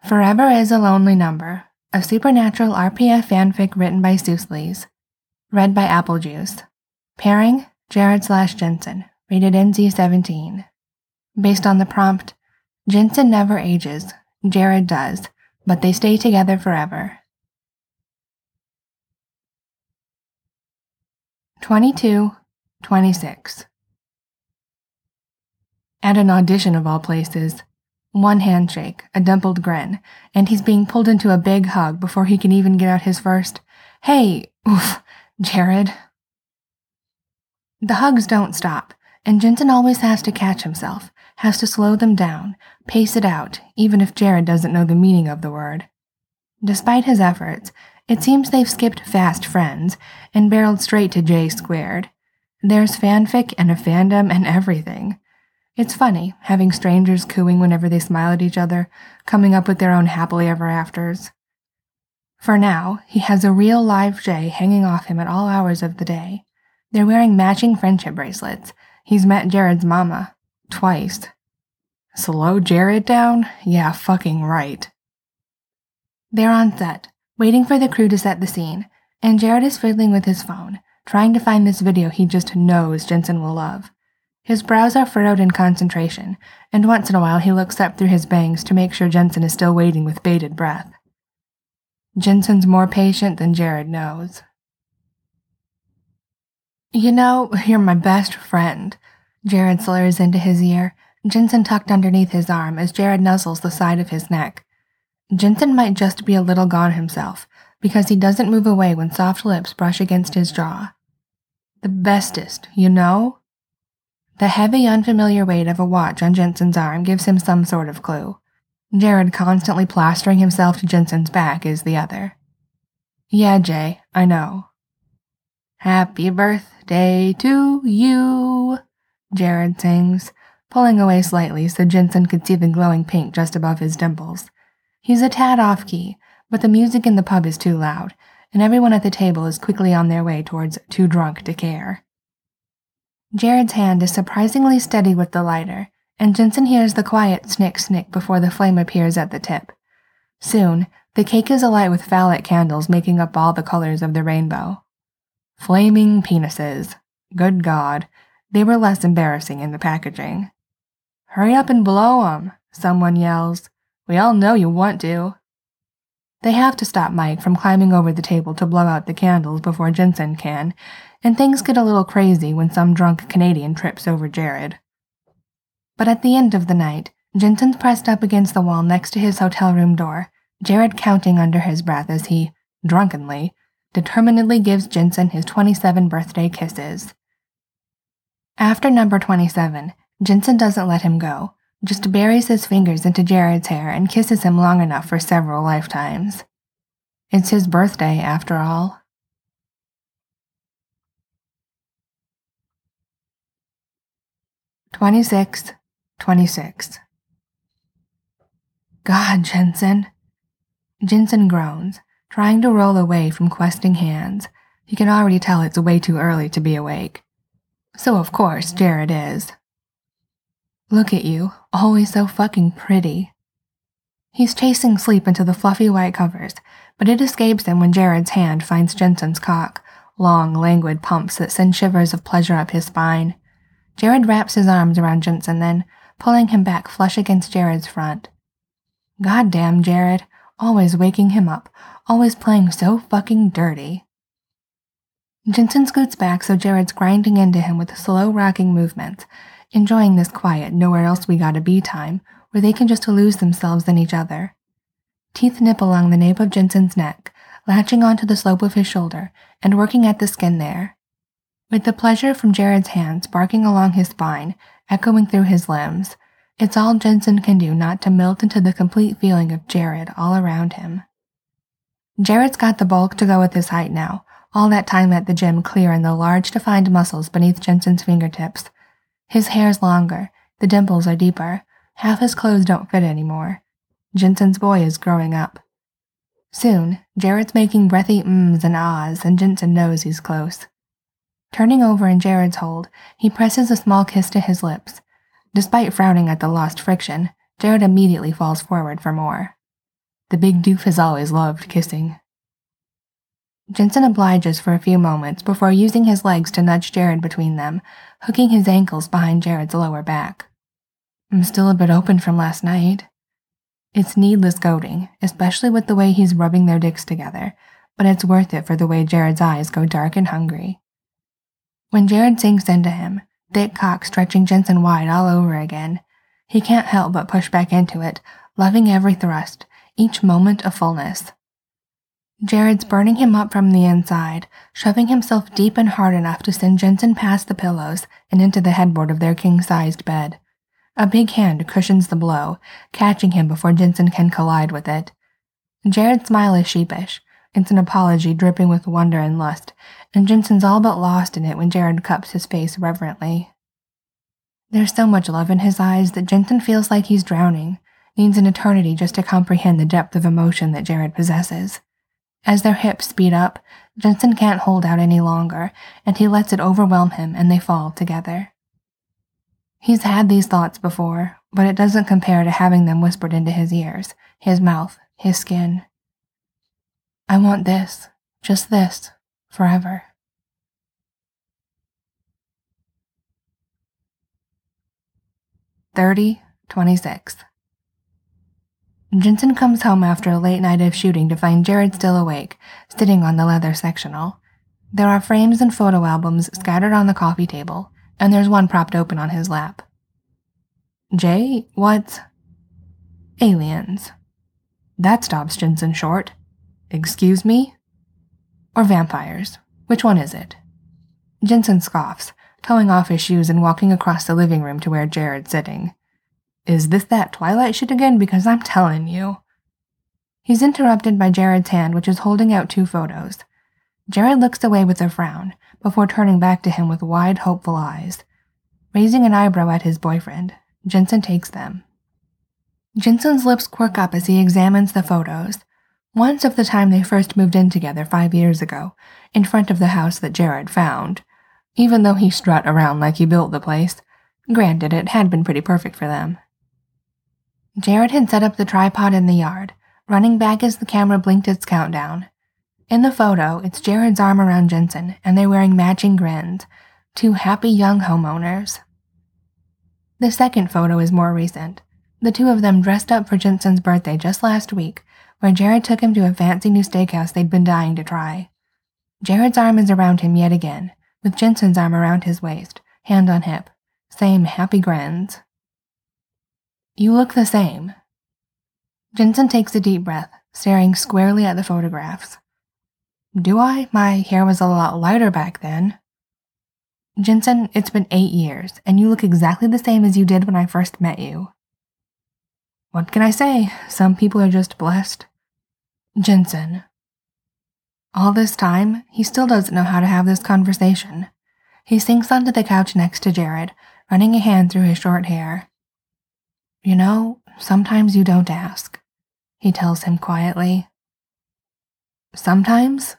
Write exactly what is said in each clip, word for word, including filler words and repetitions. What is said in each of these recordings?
Forever is a Lonely Number, a supernatural R P F fanfic written by Susleys. Read by Applejuice. Pairing, Jared slash Jensen, rated N C seventeen. Based on the prompt, Jensen never ages, Jared does, but they stay together forever. twenty-two twenty-six. At an audition of all places, one handshake, a dimpled grin, and he's being pulled into a big hug before he can even get out his first, "Hey, oof, Jared." The hugs don't stop, and Jensen always has to catch himself, has to slow them down, pace it out, even if Jared doesn't know the meaning of the word. Despite his efforts, it seems they've skipped fast friends and barreled straight to J squared. There's fanfic and a fandom and everything. It's funny, having strangers cooing whenever they smile at each other, coming up with their own happily ever afters. For now, he has a real live J hanging off him at all hours of the day. They're wearing matching friendship bracelets. He's met Jared's mama. Twice. Slow Jared down? Yeah, fucking right. They're on set, waiting for the crew to set the scene, and Jared is fiddling with his phone, trying to find this video he just knows Jensen will love. His brows are furrowed in concentration, and once in a while he looks up through his bangs to make sure Jensen is still waiting with bated breath. Jensen's more patient than Jared knows. "You know, you're my best friend," Jared slurs into his ear, Jensen tucked underneath his arm as Jared nuzzles the side of his neck. Jensen might just be a little gone himself, because he doesn't move away when soft lips brush against his jaw. "The bestest, you know?" The heavy, unfamiliar weight of a watch on Jensen's arm gives him some sort of clue. Jared constantly plastering himself to Jensen's back is the other. "Yeah, Jay, I know." "Happy birthday to you," Jared sings, pulling away slightly so Jensen could see the glowing pink just above his dimples. He's a tad off-key, but the music in the pub is too loud, and everyone at the table is quickly on their way towards too drunk to care. Jared's hand is surprisingly steady with the lighter, and Jensen hears the quiet snick-snick before the flame appears at the tip. Soon, the cake is alight with phallic candles making up all the colors of the rainbow. Flaming penises. Good God, they were less embarrassing in the packaging. "Hurry up and blow 'em," someone yells. "We all know you want to." They have to stop Mike from climbing over the table to blow out the candles before Jensen can, and things get a little crazy when some drunk Canadian trips over Jared. But at the end of the night, Jensen's pressed up against the wall next to his hotel room door, Jared counting under his breath as he, drunkenly, determinedly gives Jensen his twenty-seven birthday kisses. After number twenty-seven, Jensen doesn't let him go, just buries his fingers into Jared's hair and kisses him long enough for several lifetimes. It's his birthday, after all. twenty-six twenty-six. God, Jensen. Jensen groans, trying to roll away from questing hands. He can already tell it's way too early to be awake. So of course, Jared is. "Look at you, always so fucking pretty." He's chasing sleep into the fluffy white covers, but it escapes him when Jared's hand finds Jensen's cock, long, languid pumps that send shivers of pleasure up his spine. Jared wraps his arms around Jensen then, pulling him back flush against Jared's front. Goddamn Jared, always waking him up, always playing so fucking dirty. Jensen scoots back so Jared's grinding into him with slow rocking movements, enjoying this quiet nowhere else we gotta be time, where they can just lose themselves in each other. Teeth nip along the nape of Jensen's neck, latching onto the slope of his shoulder, and working at the skin there. With the pleasure from Jared's hands barking along his spine, echoing through his limbs, it's all Jensen can do not to melt into the complete feeling of Jared all around him. Jared's got the bulk to go with his height now, all that time at the gym clearing the large defined muscles beneath Jensen's fingertips. His hair's longer, the dimples are deeper, half his clothes don't fit anymore. Jensen's boy is growing up. Soon, Jared's making breathy mms and ahs, and Jensen knows he's close. Turning over in Jared's hold, he presses a small kiss to his lips. Despite frowning at the lost friction, Jared immediately falls forward for more. The big doof has always loved kissing. Jensen obliges for a few moments before using his legs to nudge Jared between them, hooking his ankles behind Jared's lower back. I'm still a bit open from last night. It's needless goading, especially with the way he's rubbing their dicks together, but it's worth it for the way Jared's eyes go dark and hungry. When Jared sinks into him, thick cock stretching Jensen wide all over again, he can't help but push back into it, loving every thrust, each moment of fullness. Jared's burning him up from the inside, shoving himself deep and hard enough to send Jensen past the pillows and into the headboard of their king-sized bed. A big hand cushions the blow, catching him before Jensen can collide with it. Jared's smile is sheepish. It's an apology dripping with wonder and lust, and Jensen's all but lost in it when Jared cups his face reverently. There's so much love in his eyes that Jensen feels like he's drowning, needs an eternity just to comprehend the depth of emotion that Jared possesses. As their hips speed up, Jensen can't hold out any longer, and he lets it overwhelm him and they fall together. He's had these thoughts before, but it doesn't compare to having them whispered into his ears, his mouth, his skin. I want this, just this, forever. thirty twenty-six. Jensen comes home after a late night of shooting to find Jared still awake, sitting on the leather sectional. There are frames and photo albums scattered on the coffee table, and there's one propped open on his lap. Jay, what? Aliens. That stops Jensen short. Excuse me? Or vampires? Which one is it? Jensen scoffs, toeing off his shoes and walking across the living room to where Jared's sitting. Is this that Twilight shit again? Because I'm telling you. He's interrupted by Jared's hand, which is holding out two photos. Jared looks away with a frown, before turning back to him with wide, hopeful eyes. Raising an eyebrow at his boyfriend, Jensen takes them. Jensen's lips quirk up as he examines the photos. Once of the time they first moved in together five years ago, in front of the house that Jared found. Even though he strut around like he built the place, granted it had been pretty perfect for them. Jared had set up the tripod in the yard, running back as the camera blinked its countdown. In the photo, it's Jared's arm around Jensen, and they're wearing matching grins, two happy young homeowners. The second photo is more recent, the two of them dressed up for Jensen's birthday just last week, where Jared took him to a fancy new steakhouse they'd been dying to try. Jared's arm is around him yet again, with Jensen's arm around his waist, hand on hip, same happy grins. You look the same. Jensen takes a deep breath, staring squarely at the photographs. Do I? My hair was a lot lighter back then. Jensen, it's been eight years, and you look exactly the same as you did when I first met you. What can I say? Some people are just blessed. Jensen. All this time, he still doesn't know how to have this conversation. He sinks onto the couch next to Jared, running a hand through his short hair. You know, sometimes you don't ask, he tells him quietly. Sometimes?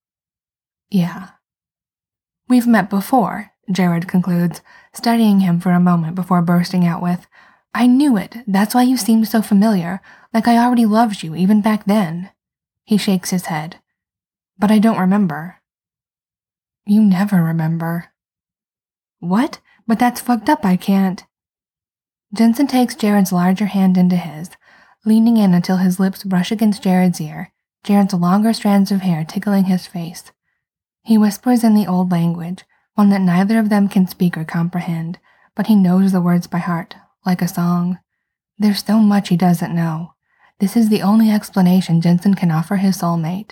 Yeah. We've met before, Jared concludes, studying him for a moment before bursting out with, I knew it, that's why you seemed so familiar, like I already loved you even back then. He shakes his head. But I don't remember. You never remember. What? But that's fucked up, I can't. Jensen takes Jared's larger hand into his, leaning in until his lips brush against Jared's ear, Jared's longer strands of hair tickling his face. He whispers in the old language, one that neither of them can speak or comprehend, but he knows the words by heart, like a song. There's so much he doesn't know. This is the only explanation Jensen can offer his soulmate.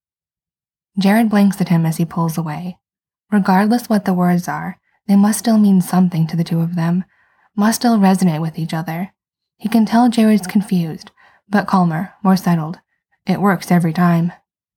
Jared blinks at him as he pulls away. Regardless what the words are, they must still mean something to the two of them, must still resonate with each other. He can tell Jared's confused, but calmer, more settled. It works every time.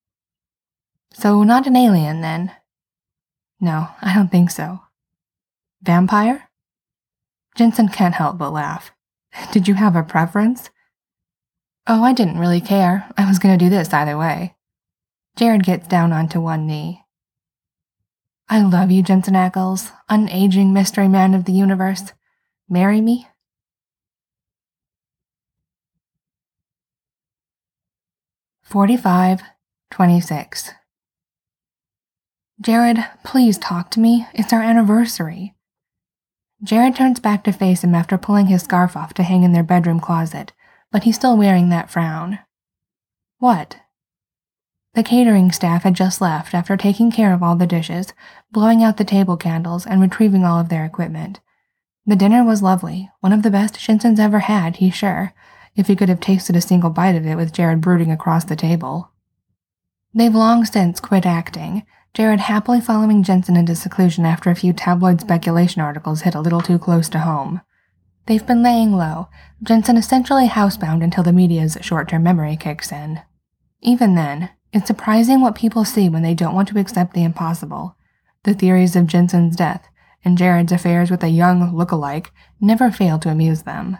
So not an alien, then? No, I don't think so. Vampire? Jensen can't help but laugh. Did you have a preference? Oh, I didn't really care. I was going to do this either way. Jared gets down onto one knee. I love you, Jensen Ackles, unaging mystery man of the universe. Marry me? forty-five twenty-six. Jared, please talk to me. It's our anniversary. Jared turns back to face him after pulling his scarf off to hang in their bedroom closet, but he's still wearing that frown. What? The catering staff had just left after taking care of all the dishes, blowing out the table candles, and retrieving all of their equipment. The dinner was lovely, one of the best Shinson's ever had, he's sure, if he could have tasted a single bite of it with Jared brooding across the table. They've long since quit acting, Jared happily following Jensen into seclusion after a few tabloid speculation articles hit a little too close to home. They've been laying low, Jensen essentially housebound until the media's short-term memory kicks in. Even then, it's surprising what people see when they don't want to accept the impossible. The theories of Jensen's death and Jared's affairs with a young look-alike never fail to amuse them.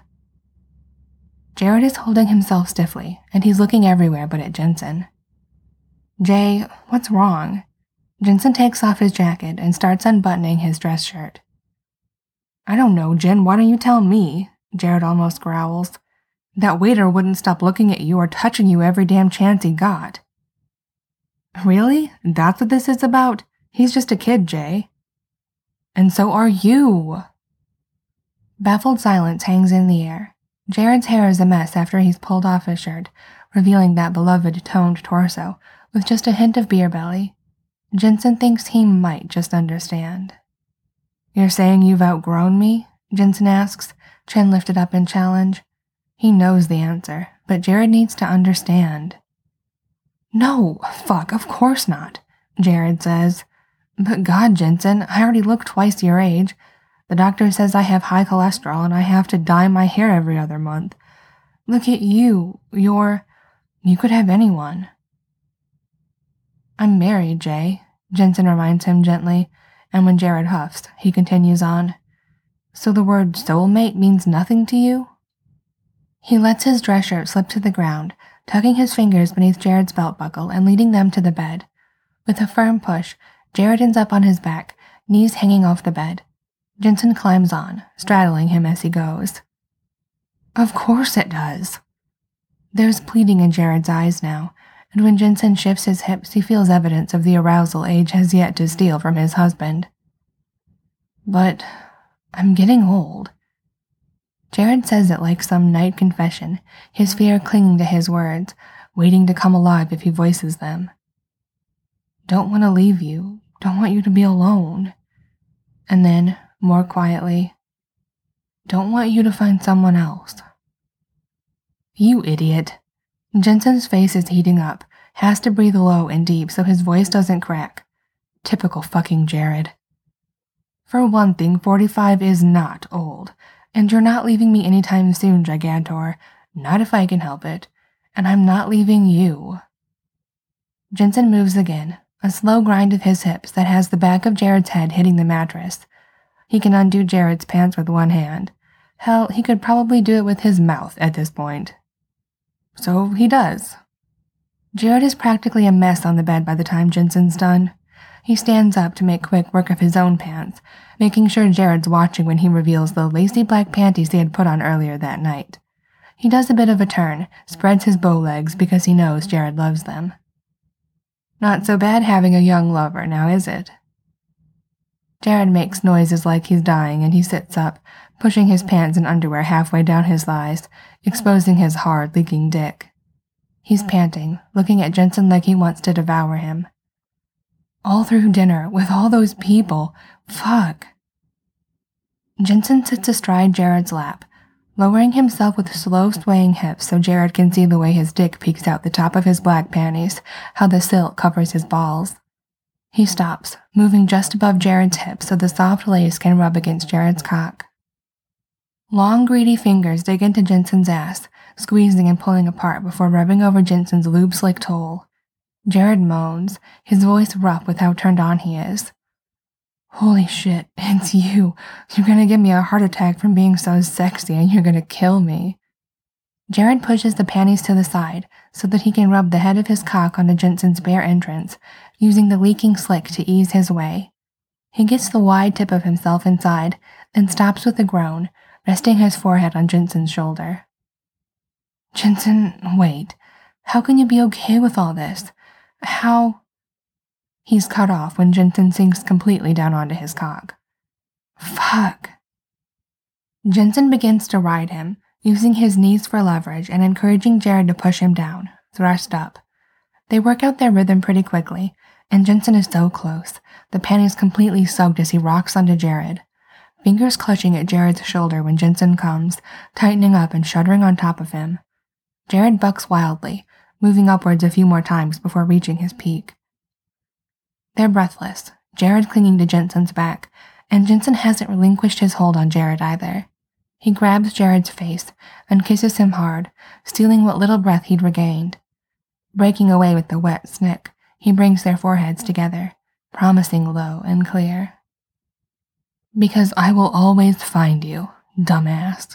Jared is holding himself stiffly, and he's looking everywhere but at Jensen. Jay, what's wrong? Jensen takes off his jacket and starts unbuttoning his dress shirt. I don't know, Jen, why don't you tell me? Jared almost growls. That waiter wouldn't stop looking at you or touching you every damn chance he got. Really? That's what this is about? He's just a kid, Jay. And so are you. Baffled silence hangs in the air. Jared's hair is a mess after he's pulled off his shirt, revealing that beloved toned torso with just a hint of beer belly. Jensen thinks he might just understand. You're saying you've outgrown me? Jensen asks, chin lifted up in challenge. He knows the answer, but Jared needs to understand. No, fuck, of course not, Jared says. But God, Jensen, I already look twice your age. The doctor says I have high cholesterol and I have to dye my hair every other month. Look at you, you're... You could have anyone. I'm married, Jay, Jensen reminds him gently, and when Jared huffs, he continues on. So the word soulmate means nothing to you? He lets his dress shirt slip to the ground, tucking his fingers beneath Jared's belt buckle and leading them to the bed. With a firm push, Jared ends up on his back, knees hanging off the bed. Jensen climbs on, straddling him as he goes. Of course it does. There's pleading in Jared's eyes now, and when Jensen shifts his hips, he feels evidence of the arousal age has yet to steal from his husband. But I'm getting old. Jared says it like some night confession, his fear clinging to his words, waiting to come alive if he voices them. Don't want to leave you, don't want you to be alone. And then, more quietly, don't want you to find someone else. You idiot. Jensen's face is heating up, has to breathe low and deep so his voice doesn't crack. Typical fucking Jared. For one thing, forty-five is not old, and you're not leaving me anytime soon, Gigantor. Not if I can help it. And I'm not leaving you. Jensen moves again, a slow grind of his hips that has the back of Jared's head hitting the mattress. He can undo Jared's pants with one hand. Hell, he could probably do it with his mouth at this point. So he does. Jared is practically a mess on the bed by the time Jensen's done. He stands up to make quick work of his own pants, making sure Jared's watching when he reveals the lacy black panties he had put on earlier that night. He does a bit of a turn, spreads his bow legs because he knows Jared loves them. Not so bad having a young lover, now is it? Jared makes noises like he's dying and he sits up, pushing his pants and underwear halfway down his thighs, exposing his hard, leaking dick. He's panting, looking at Jensen like he wants to devour him. All through dinner, with all those people. Fuck. Jensen sits astride Jared's lap, lowering himself with slow swaying hips so Jared can see the way his dick peeks out the top of his black panties, how the silk covers his balls. He stops, moving just above Jared's hips so the soft lace can rub against Jared's cock. Long, greedy fingers dig into Jensen's ass, squeezing and pulling apart before rubbing over Jensen's lube-slicked hole. Jared moans, his voice rough with how turned on he is. Holy shit, it's you. You're gonna give me a heart attack from being so sexy and you're gonna kill me. Jared pushes the panties to the side so that he can rub the head of his cock onto Jensen's bare entrance, using the leaking slick to ease his way. He gets the wide tip of himself inside, then stops with a groan, resting his forehead on Jensen's shoulder. Jensen, wait. How can you be okay with all this? How? He's cut off when Jensen sinks completely down onto his cog. Fuck. Jensen begins to ride him, using his knees for leverage and encouraging Jared to push him down, thrust up. They work out their rhythm pretty quickly, and Jensen is so close, the panties completely soaked as he rocks onto Jared. Fingers clutching at Jared's shoulder when Jensen comes, tightening up and shuddering on top of him. Jared bucks wildly, moving upwards a few more times before reaching his peak. They're breathless, Jared clinging to Jensen's back, and Jensen hasn't relinquished his hold on Jared either. He grabs Jared's face and kisses him hard, stealing what little breath he'd regained. Breaking away with the wet snick, he brings their foreheads together, promising low and clear. Because I will always find you, dumbass.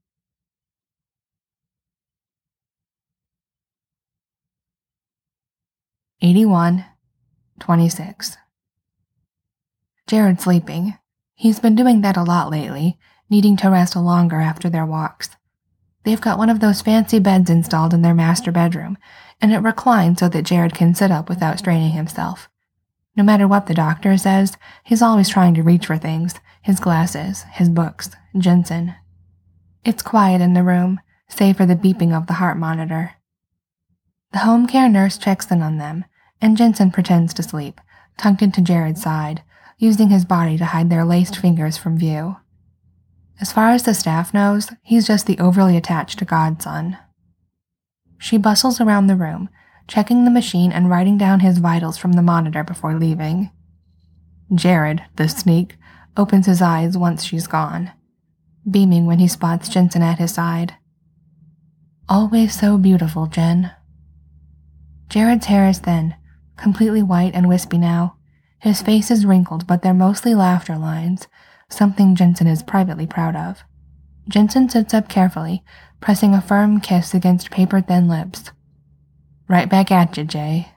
eighty-one twenty-six. Jared's sleeping. He's been doing that a lot lately, needing to rest longer after their walks. They've got one of those fancy beds installed in their master bedroom, and it reclines so that Jared can sit up without straining himself. No matter what the doctor says, he's always trying to reach for things, his glasses, his books, Jensen. It's quiet in the room, save for the beeping of the heart monitor. The home care nurse checks in on them, and Jensen pretends to sleep, tucked into Jared's side, using his body to hide their laced fingers from view. As far as the staff knows, he's just the overly attached godson. She bustles around the room, checking the machine and writing down his vitals from the monitor before leaving. Jared, the sneak, opens his eyes once she's gone, beaming when he spots Jensen at his side. Always so beautiful, Jen. Jared's hair is thin, completely white and wispy now. His face is wrinkled, but they're mostly laughter lines, something Jensen is privately proud of. Jensen sits up carefully, pressing a firm kiss against paper-thin lips. Right back at you, Jay.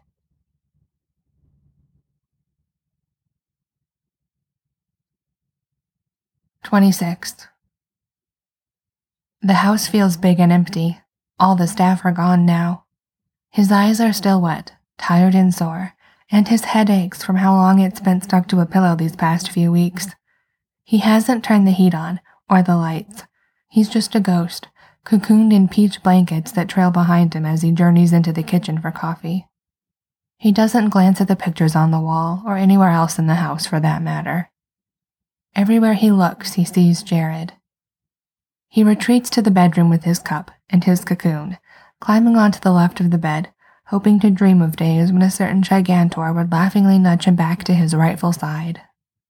twenty-six. The house feels big and empty. All the staff are gone now. His eyes are still wet, tired and sore, and his head aches from how long it's been stuck to a pillow these past few weeks. He hasn't turned the heat on, or the lights. He's just a ghost, cocooned in peach blankets that trail behind him as he journeys into the kitchen for coffee. He doesn't glance at the pictures on the wall, or anywhere else in the house for that matter. Everywhere he looks, he sees Jared. He retreats to the bedroom with his cup and his cocoon, climbing onto the left of the bed, hoping to dream of days when a certain gigantor would laughingly nudge him back to his rightful side.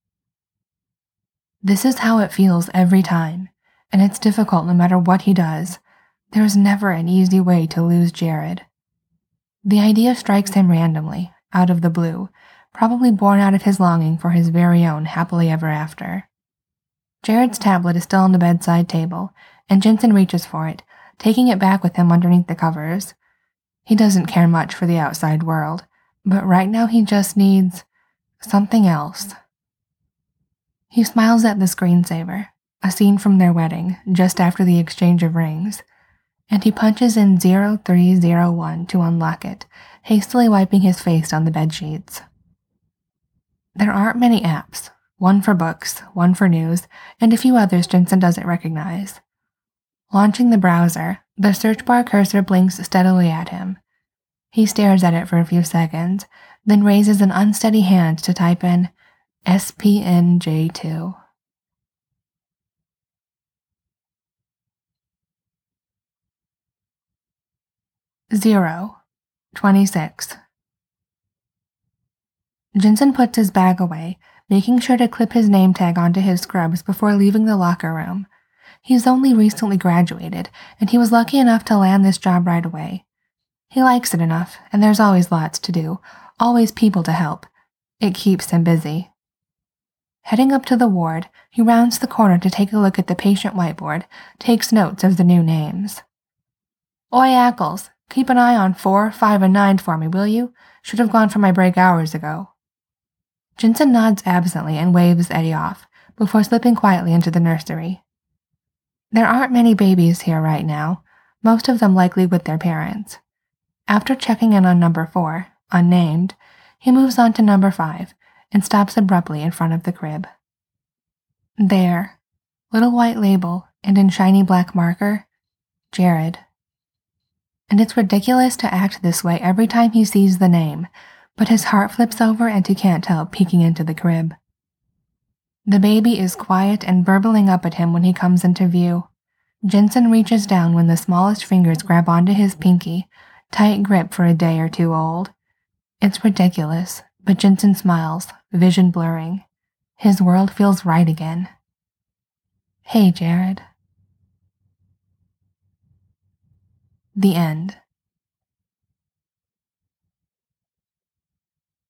This is how it feels every time, and it's difficult no matter what he does. There's never an easy way to lose Jared. The idea strikes him randomly, out of the blue, probably born out of his longing for his very own happily ever after. Jared's tablet is still on the bedside table, and Jensen reaches for it, taking it back with him underneath the covers. He doesn't care much for the outside world, but right now he just needs something else. He smiles at the screensaver, a scene from their wedding, just after the exchange of rings, and he punches in zero three zero one to unlock it, hastily wiping his face on the bedsheets. There aren't many apps, one for books, one for news, and a few others Jensen doesn't recognize. Launching the browser, the search bar cursor blinks steadily at him. He stares at it for a few seconds, then raises an unsteady hand to type in S P N J two. Zero. twenty-six. Jensen puts his bag away, making sure to clip his name tag onto his scrubs before leaving the locker room. He's only recently graduated, and he was lucky enough to land this job right away. He likes it enough, and there's always lots to do, always people to help. It keeps him busy. Heading up to the ward, he rounds the corner to take a look at the patient whiteboard, takes notes of the new names. Oi, Ackles, keep an eye on four, five, and nine for me, will you? Should have gone for my break hours ago. Jensen nods absently and waves Eddie off, before slipping quietly into the nursery. There aren't many babies here right now, most of them likely with their parents. After checking in on number four, unnamed, he moves on to number five and stops abruptly in front of the crib. There, little white label and in shiny black marker, Jared. And it's ridiculous to act this way every time he sees the name, but his heart flips over and he can't help peeking into the crib. The baby is quiet and burbling up at him when he comes into view. Jensen reaches down when the smallest fingers grab onto his pinky, tight grip for a day or two old. It's ridiculous, but Jensen smiles, vision blurring. His world feels right again. Hey, Jared. The end.